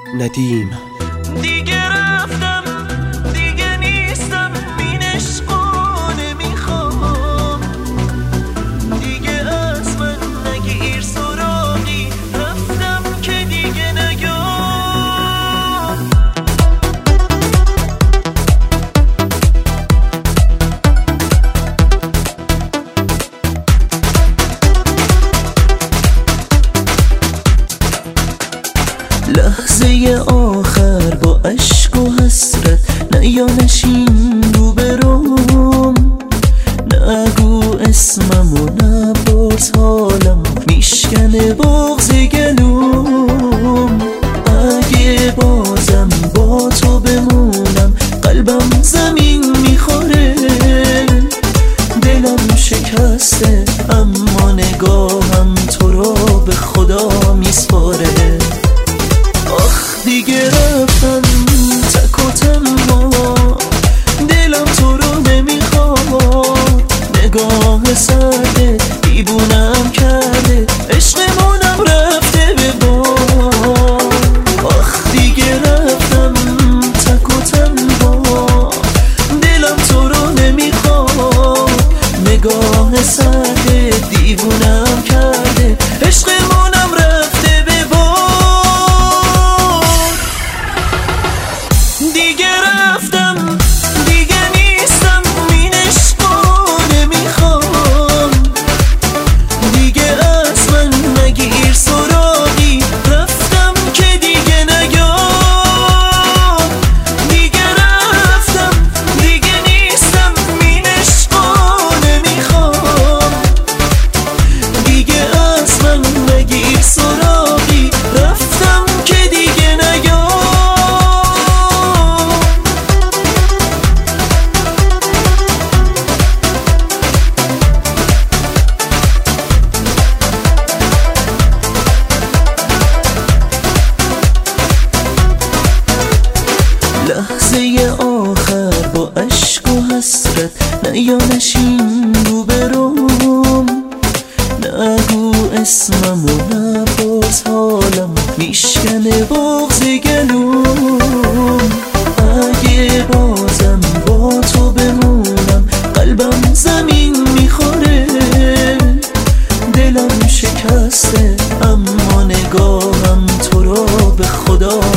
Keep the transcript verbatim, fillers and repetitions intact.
ندیم. دیگه رفتم دیگه نیستم، این عشقو نمیخوام دیگه، از من نگیر سراغی، رفتم که دیگه نیام. لحظه آخر با عشق و حسرت، نه یا نشین رو بروم، نگو اسممو نپرس حالم، میشکنه بغض گلوم. اگه بازم با تو بمونم، قلبم زمین میخوره، دلم شکسته اما نگاهم تو رو به خدا میسپاره. آخ دیگه رفتم تک و تنها، دلم تو رو نمیخواد، نگاه سرده دیوونم کرده، عشقمونم رفته به باد. آخ دیگه رفتم تک و تنها، دلم تو رو نمیخواد، نگاه سرده دیوونم کرده، عشقمونم رفته به باد. دیگه رفتم دیگه نیستم، این عشقو نمیخوام دیگه، از من نگیر سراغی، رفتم که دیگه نیام. دیگه رفتم دیگه نیستم، این عشقو نمیخوام دیگه، از من نگیر سراغی، رفتم که دیگه نیام. لحظه آخر با عشق و حسرت، نه یا نشین رو بروم، نگو اسممو نپرس حالم، میشکنه بغض گلوم. اگه بازم با تو بمونم، قلبم زمین میخوره، دلم شکسته اما نگاهم تو رو به خدا